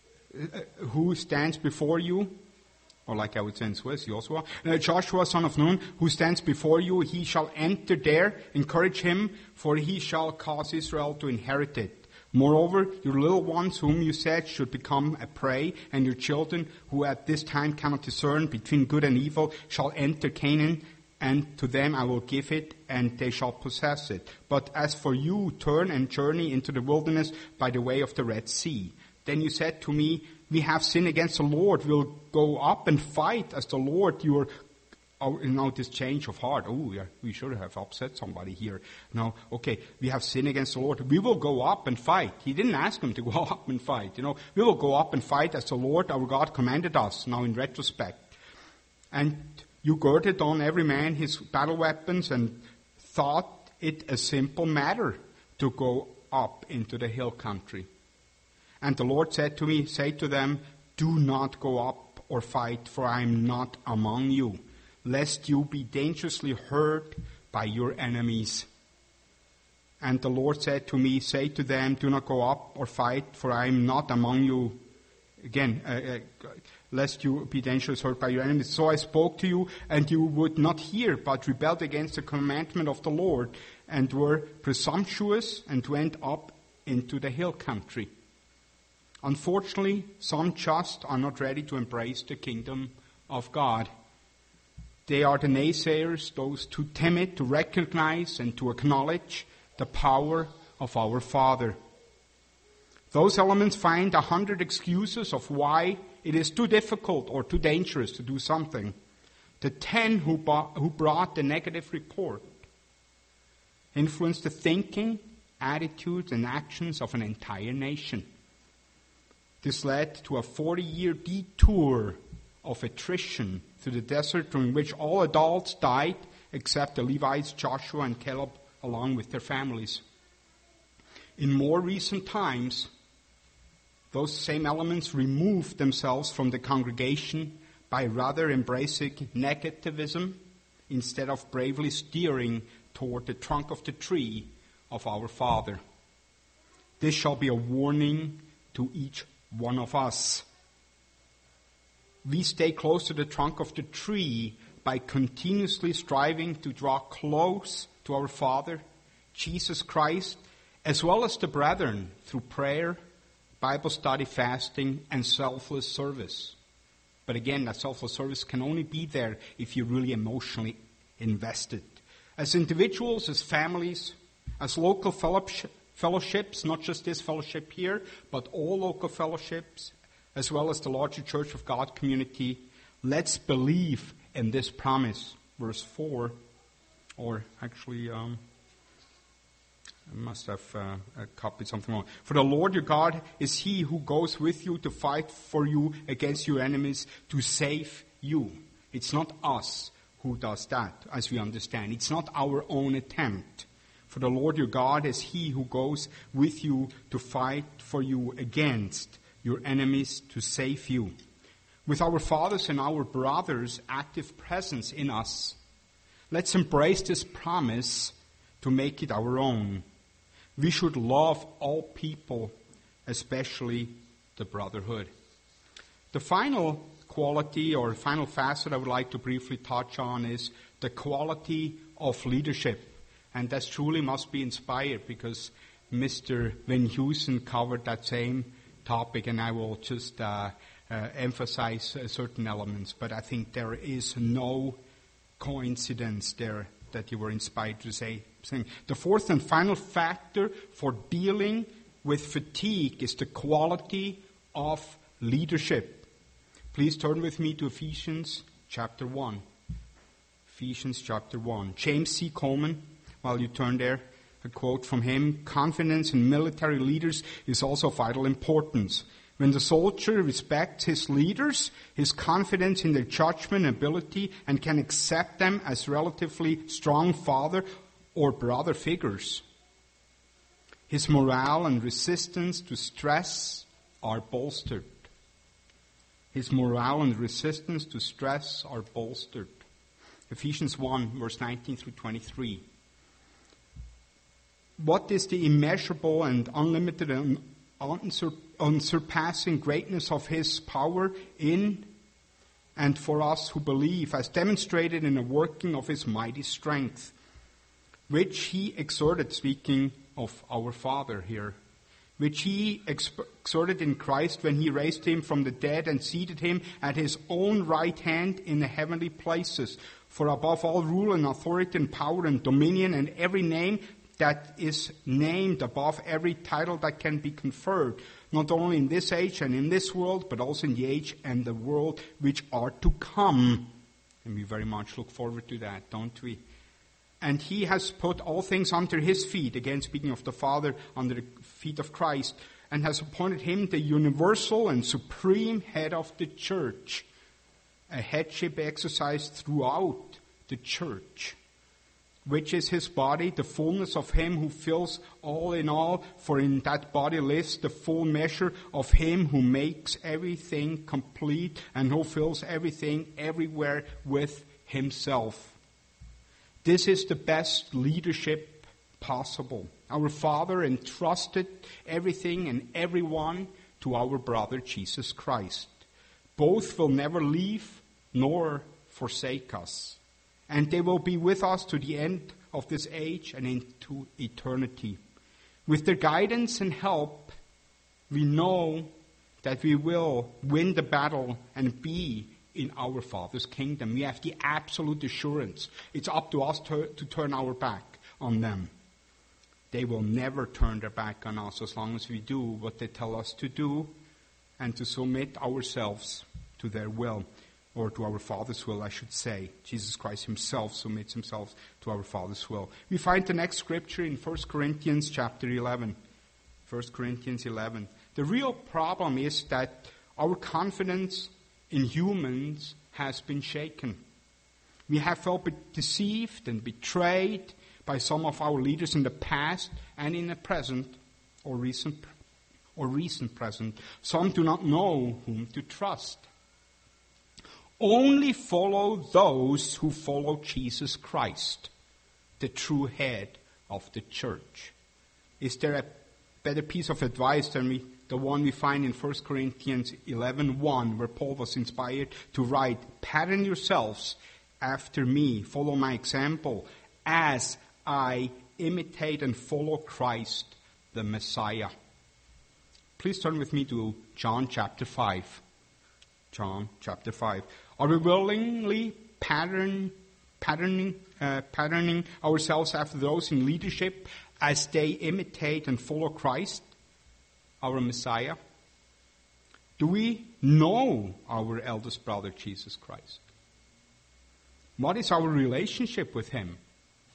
who stands before you, or like I would say in Swiss, Joshua, uh, Joshua, son of Nun, who stands before you, he shall enter there. Encourage him, for he shall cause Israel to inherit it. Moreover, your little ones whom you said should become a prey, and your children who at this time cannot discern between good and evil shall enter Canaan, and to them I will give it, and they shall possess it. But as for you, turn and journey into the wilderness by the way of the Red Sea. Then you said to me, we have sinned against the Lord. We'll go up and fight as the Lord. You are, oh, you know, this change of heart. Oh, yeah, we should have upset somebody here. No, okay, we have sinned against the Lord. We will go up and fight. He didn't ask them to go up and fight. You know, we will go up and fight as the Lord our God commanded us. Now in retrospect. And you girded on every man his battle weapons and thought it a simple matter to go up into the hill country. And the Lord said to me, say to them, do not go up or fight, for I am not among you, lest you be dangerously hurt by your enemies. And the Lord said to me, say to them, do not go up or fight, for I am not among you. Again, uh, uh, lest you be dangerously hurt by your enemies. So I spoke to you, and you would not hear, but rebelled against the commandment of the Lord, and were presumptuous, and went up into the hill country. Unfortunately, some just are not ready to embrace the kingdom of God. They are the naysayers, those too timid to recognize and to acknowledge the power of our Father. Those elements find a hundred excuses of why it is too difficult or too dangerous to do something. The ten who, bought, who brought the negative report influenced the thinking, attitudes, and actions of an entire nation. This led to a forty-year detour of attrition through the desert, during which all adults died except the Levites, Joshua, and Caleb, along with their families. In more recent times, those same elements removed themselves from the congregation by rather embracing negativism instead of bravely steering toward the trunk of the tree of our Father. This shall be a warning to each one of us. We stay close to the trunk of the tree by continuously striving to draw close to our Father, Jesus Christ, as well as the brethren, through prayer, Bible study, fasting, and selfless service. But again, that selfless service can only be there if you're really emotionally invested. As individuals, as families, as local fellowship, fellowships, not just this fellowship here, but all local fellowships, as well as the larger Church of God community, let's believe in this promise. Verse four, Or actually, um, I must have uh, copied something wrong. For the Lord your God is he who goes with you to fight for you against your enemies to save you. It's not us who does that, as we understand. It's not our own attempt. For the Lord your God is he who goes with you to fight for you against your enemies to save you. With our fathers and our brothers' active presence in us, let's embrace this promise to make it our own. We should love all people, especially the brotherhood. The final quality or final facet I would like to briefly touch on is the quality of leadership. And that truly must be inspired, because Mister Van Heusen covered that same topic, and I will just uh, uh, emphasize uh, certain elements. But I think there is no coincidence there that you were inspired to say. Saying. The fourth and final factor for dealing with fatigue is the quality of leadership. Please turn with me to Ephesians chapter one. Ephesians chapter one. James C. Coleman, while you turn there, a quote from him: confidence in military leaders is also of vital importance. When the soldier respects his leaders, his confidence in their judgment and ability, and can accept them as relatively strong father or brother figures, his morale and resistance to stress are bolstered. His morale and resistance to stress are bolstered. Ephesians one, verse nineteen through twenty-three. What is the immeasurable and unlimited and unsur- unsurpassing greatness of his power in and for us who believe, as demonstrated in the working of his mighty strength, which he exerted, speaking of our Father here, which he exerted in Christ when he raised him from the dead and seated him at his own right hand in the heavenly places. For above all rule and authority and power and dominion and every name that is named, above every title that can be conferred, not only in this age and in this world, but also in the age and the world which are to come. And we very much look forward to that, don't we? And he has put all things under his feet, again speaking of the Father, under the feet of Christ, and has appointed him the universal and supreme head of the church. A headship exercised throughout the church, which is his body, the fullness of him who fills all in all, for in that body lives the full measure of him who makes everything complete and who fills everything everywhere with himself. This is the best leadership possible. Our Father entrusted everything and everyone to our brother Jesus Christ. Both will never leave nor forsake us, and they will be with us to the end of this age and into eternity. With their guidance and help, we know that we will win the battle and be in our Father's kingdom. We have the absolute assurance. It's up to us to, to turn our back on them. They will never turn their back on us as long as we do what they tell us to do and to submit ourselves to their will, or to our Father's will, I should say. Jesus Christ himself submits himself to our Father's will. We find the next scripture in First Corinthians chapter eleven. First Corinthians eleven. The real problem is that our confidence in humans has been shaken. We have felt deceived and betrayed by some of our leaders in the past and in the present or recent or recent present. Some do not know whom to trust. Only follow those who follow Jesus Christ, the true head of the church. Is there a better piece of advice than we the one we find in First Corinthians eleven one, where Paul was inspired to write, "Pattern yourselves after me, follow my example, as I imitate and follow Christ, the Messiah." Please turn with me to John chapter five. John chapter five. Are we willingly pattern, patterning, uh, patterning ourselves after those in leadership as they imitate and follow Christ, our Messiah? Do we know our eldest brother, Jesus Christ? What is our relationship with him?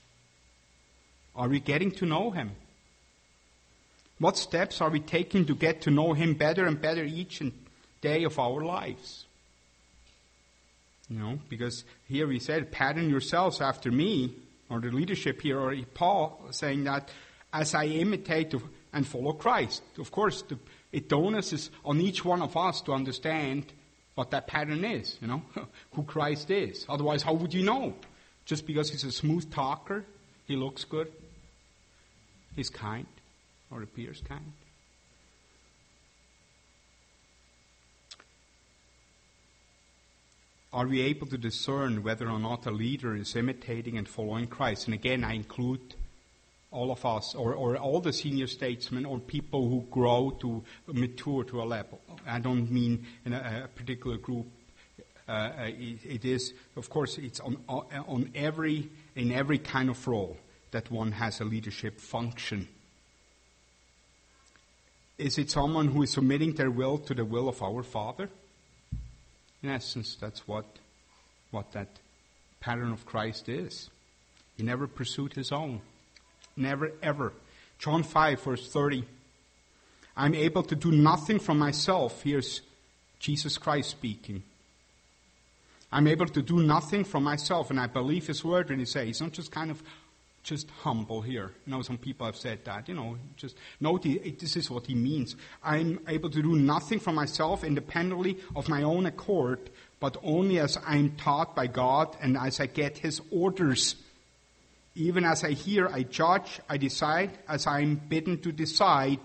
Are we getting to know him? What steps are we taking to get to know him better and better each day of our lives? You know, because here we said, pattern yourselves after me, or the leadership here, or Paul saying that as I imitate and follow Christ. Of course, the, it onus is on each one of us to understand what that pattern is, you know, who Christ is. Otherwise, how would you know? Just because he's a smooth talker, he looks good, he's kind, or appears kind. Are we able to discern whether or not a leader is imitating and following Christ? And again, I include all of us, or, or all the senior statesmen, or people who grow to mature to a level. I don't mean in a, a particular group. Uh, it, it is, of course, it's on, on every, in every kind of role that one has a leadership function. Is it someone who is submitting their will to the will of our Father? In essence, that's what, what that pattern of Christ is. He never pursued his own. Never, ever. John five, verse thirty. I'm able to do nothing from myself. Here's Jesus Christ speaking. I'm able to do nothing from myself, and I believe his word when he says, he's not just kind of just humble here. You know, some people have said that, you know, just note this is what he means. I'm able to do nothing from myself independently of my own accord, but only as I'm taught by God and as I get his orders. Even as I hear, I judge, I decide, as I'm bidden to decide.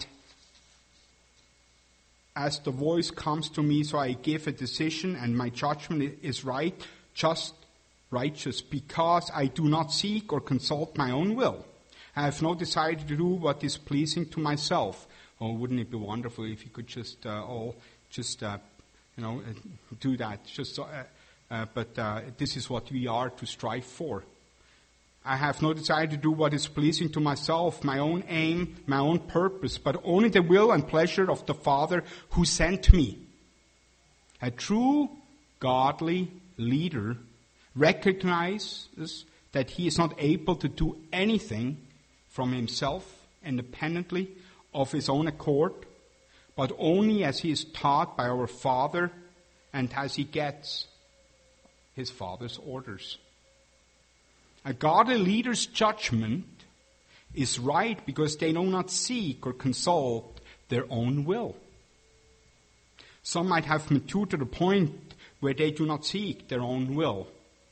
As the voice comes to me, so I give a decision, and my judgment is right, just, righteous, because I do not seek or consult my own will. I have no desire to do what is pleasing to myself. Oh, wouldn't it be wonderful if you could just uh, all just uh, you know do that? Just, uh, uh, but uh, this is what we are to strive for. I have no desire to do what is pleasing to myself, my own aim, my own purpose, but only the will and pleasure of the Father who sent me. A true godly leader recognizes that he is not able to do anything from himself independently of his own accord, but only as he is taught by our Father and as he gets his Father's orders. A godly leader's judgment is right because they do not seek or consult their own will. Some might have matured to the point where they do not seek their own will.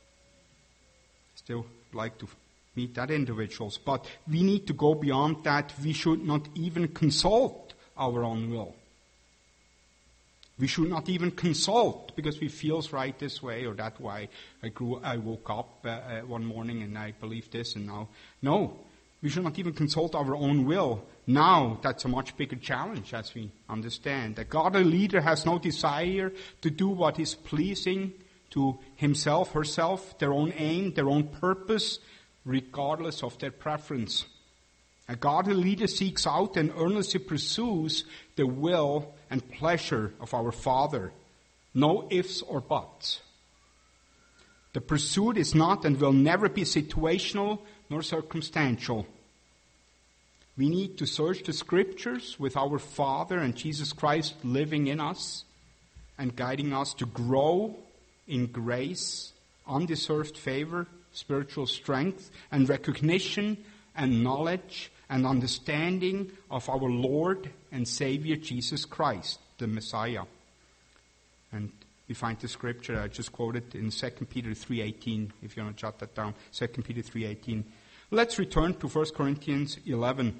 Still like to meet that individuals, but we need to go beyond that. We should not even consult our own will. We should not even consult because we feels right this way or that way. I grew, I woke up uh, uh, one morning and I believed this and now. No, we should not even consult our own will. Now that's a much bigger challenge as we understand. A godly leader has no desire to do what is pleasing to himself, herself, their own aim, their own purpose, regardless of their preference. A godly leader seeks out and earnestly pursues the will and pleasure of our Father. No ifs or buts. The pursuit is not and will never be situational nor circumstantial. We need to search the Scriptures with our Father and Jesus Christ living in us and guiding us to grow in grace, undeserved favor, spiritual strength, and recognition and knowledge and understanding of our Lord and Savior Jesus Christ, the Messiah. And we find the scripture I just quoted in Second Peter three eighteen, if you want to jot that down, Second Peter three eighteen. Let's return to First Corinthians eleven.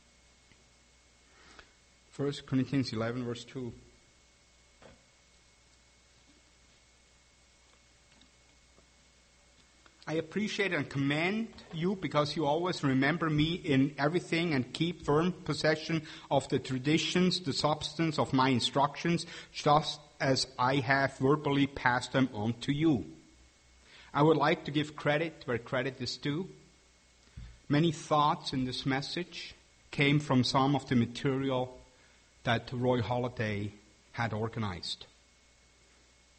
First Corinthians eleven, verse two. I appreciate and commend you because you always remember me in everything and keep firm possession of the traditions, the substance of my instructions, just as I have verbally passed them on to you. I would like to give credit where credit is due. Many thoughts in this message came from some of the material that Roy Holiday had organized.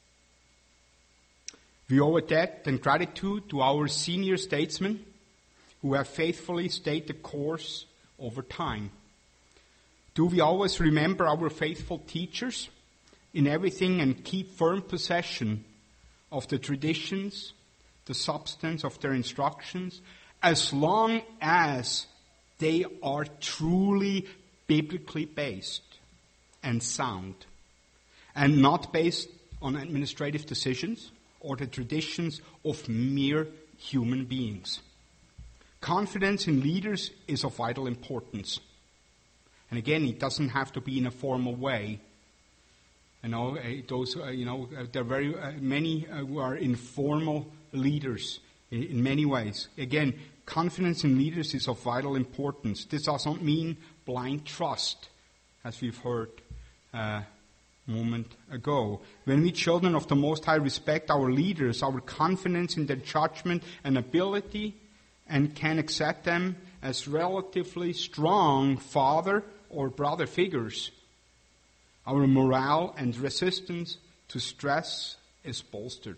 We owe a debt and gratitude to our senior statesmen who have faithfully stayed the course over time. Do we always remember our faithful teachers in everything and keep firm possession of the traditions, the substance of their instructions, as long as they are truly biblically based and sound, and not based on administrative decisions or the traditions of mere human beings? Confidence in leaders is of vital importance. And again, it doesn't have to be in a formal way. You know, those, uh, you know, uh, there are very uh, many uh, who are informal leaders in, in many ways. Again, confidence in leaders is of vital importance. This does not mean blind trust, as we've heard uh, a moment ago. When we children of the Most High respect our leaders, our confidence in their judgment and ability, and can accept them as relatively strong father or brother figures, our morale and resistance to stress is bolstered.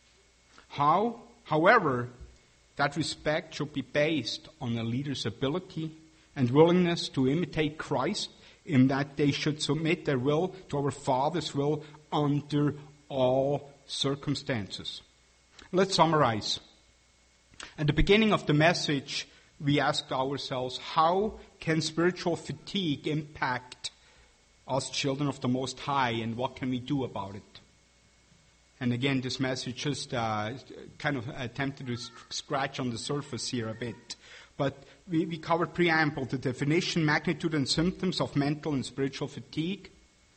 How? However, that respect should be based on a leader's ability and willingness to imitate Christ, in that they should submit their will to our Father's will under all circumstances. Let's summarize. At the beginning of the message, we asked ourselves, how can spiritual fatigue impact us children of the Most High, and what can we do about it? And again, this message just uh, kind of attempted to scratch on the surface here a bit. But we, we covered preamble, the definition, magnitude, and symptoms of mental and spiritual fatigue.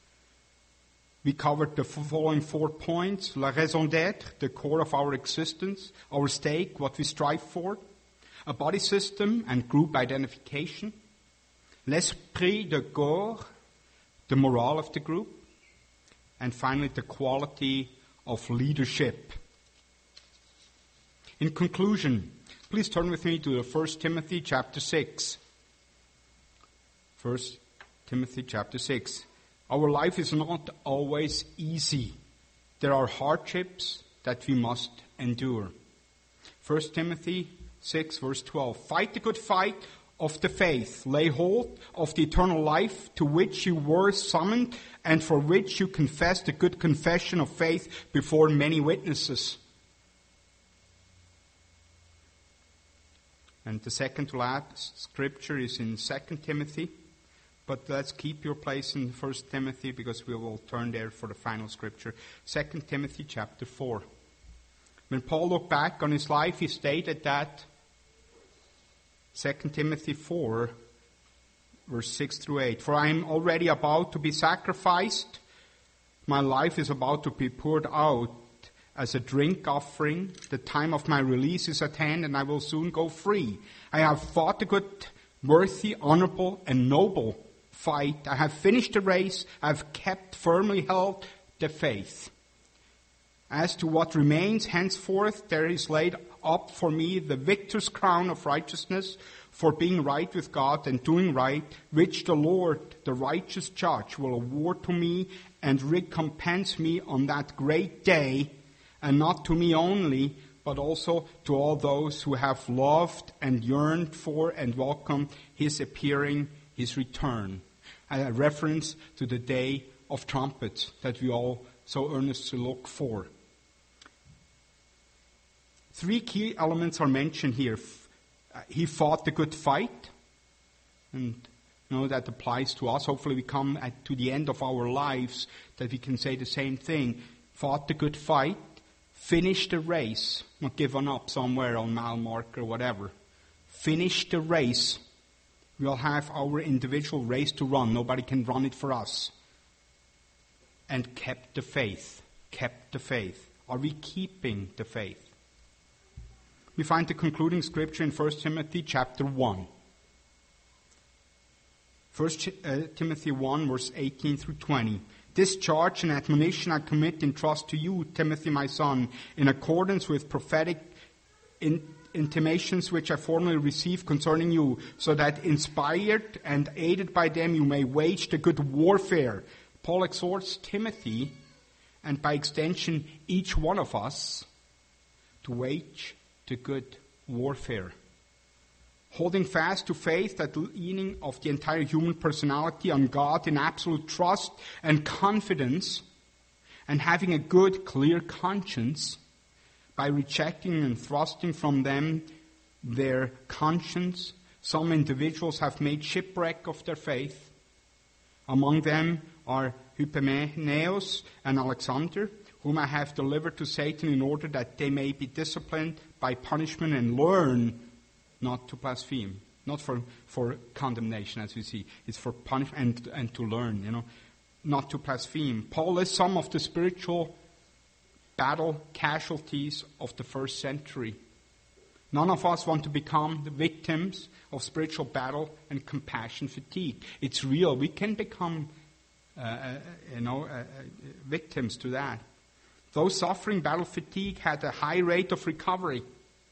We covered the following four points: la raison d'être, the core of our existence, our stake, what we strive for, a body system and group identification, l'esprit de corps, the morale of the group, and finally the quality of leadership. In conclusion, please turn with me to the First Timothy chapter six. First Timothy chapter six. Our life is not always easy. There are hardships that we must endure. First Timothy six verse twelve. Fight the good fight of the faith. Lay hold of the eternal life to which you were summoned and for which you confessed a good confession of faith before many witnesses. And the second to last scripture is in Second Timothy. But let's keep your place in First Timothy, because we will turn there for the final scripture. Second Timothy chapter four. When Paul looked back on his life, he stated that Second Timothy four, verse six through eight. For I am already about to be sacrificed. My life is about to be poured out as a drink offering. The time of my release is at hand, and I will soon go free. I have fought the good, worthy, honorable, and noble fight. I have finished the race. I have kept firmly held the faith. As to what remains, henceforth there is laid up for me the victor's crown of righteousness, for being right with God and doing right, which the Lord, the righteous judge, will award to me and recompense me on that great day, and not to me only, but also to all those who have loved and yearned for and welcomed his appearing, his return. A reference to the day of trumpets that we all so earnestly look for. Three key elements are mentioned here. He fought the good fight, and you know that applies to us. Hopefully we come at, to the end of our lives that we can say the same thing. Fought the good fight, finished the race, not given up somewhere on mile marker or whatever. Finished the race. We'll have our individual race to run. Nobody can run it for us. And kept the faith. Kept the faith. Are we keeping the faith? We find the concluding scripture in First Timothy chapter one. First Timothy one, verse eighteen through twenty. This charge and admonition I commit in trust to you, Timothy, my son, in accordance with prophetic in, intimations which I formerly received concerning you, so that inspired and aided by them you may wage the good warfare. Paul exhorts Timothy, and by extension each one of us, to wage the good warfare. holding fast to faith, that leaning of the entire human personality on God in absolute trust and confidence, and having a good, clear conscience by rejecting and thrusting from them their conscience. Some individuals have made shipwreck of their faith. Among them are Hypemeneus and Alexander, whom I have delivered to Satan in order that they may be disciplined by punishment and learn not to blaspheme. Not for, for condemnation, as we see. It's for punishment and, and to learn, you know, not to blaspheme. Paul lists some of the spiritual battle casualties of the first century. None of us want to become the victims of spiritual battle and compassion fatigue. It's real. We can become, uh, uh, you know, uh, uh, victims to that. Those suffering battle fatigue had a high rate of recovery.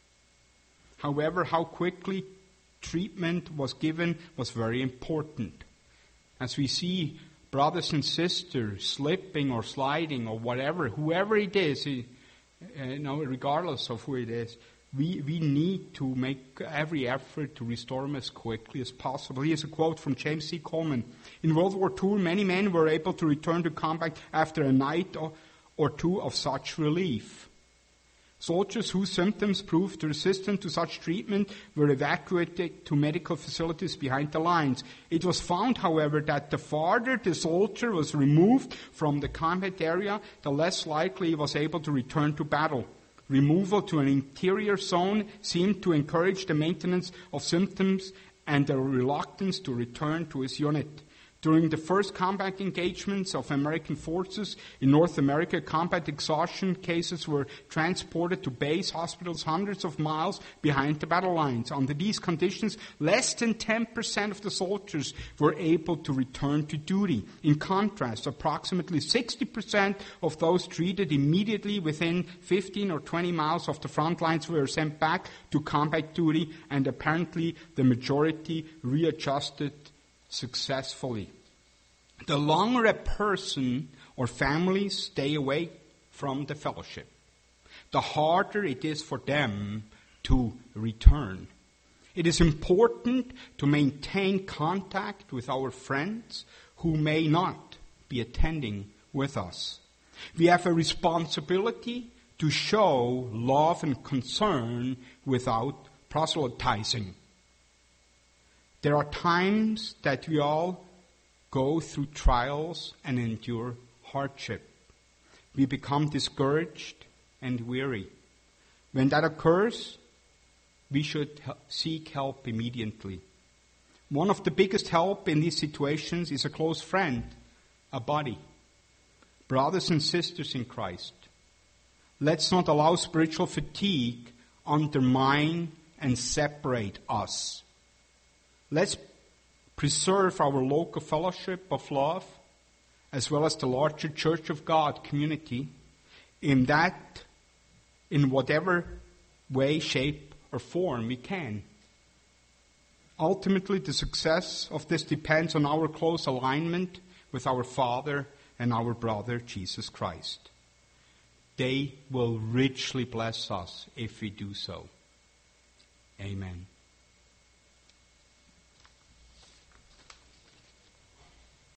However, how quickly treatment was given was very important. As we see brothers and sisters slipping or sliding or whatever, whoever it is, you know, regardless of who it is, we, we need to make every effort to restore them as quickly as possible. Here's a quote from James C. Coleman. In World War Two, many men were able to return to combat after a night or, or two of such relief. Soldiers whose symptoms proved resistant to such treatment were evacuated to medical facilities behind the lines. It was found, however, that the farther the soldier was removed from the combat area, the less likely he was able to return to battle. Removal to an interior zone seemed to encourage the maintenance of symptoms and the reluctance to return to his unit. During the first combat engagements of American forces in North America, combat exhaustion cases were transported to base hospitals hundreds of miles behind the battle lines. Under these conditions, less than ten percent of the soldiers were able to return to duty. In contrast, approximately sixty percent of those treated immediately within fifteen or twenty miles of the front lines were sent back to combat duty, and apparently the majority readjusted successfully. The longer a person or family stay away from the fellowship, the harder it is for them to return. It is important to maintain contact with our friends who may not be attending with us. We have a responsibility to show love and concern without proselytizing. There are times that we all go through trials and endure hardship. We become discouraged and weary. When that occurs, we should seek help immediately. One of the biggest help in these situations is a close friend, a buddy. Brothers and sisters in Christ, let's not allow spiritual fatigue undermine and separate us. Let's preserve our local fellowship of love as well as the larger Church of God community in that, in whatever way, shape, or form we can. Ultimately, the success of this depends on our close alignment with our Father and our brother Jesus Christ. They will richly bless us if we do so. Amen.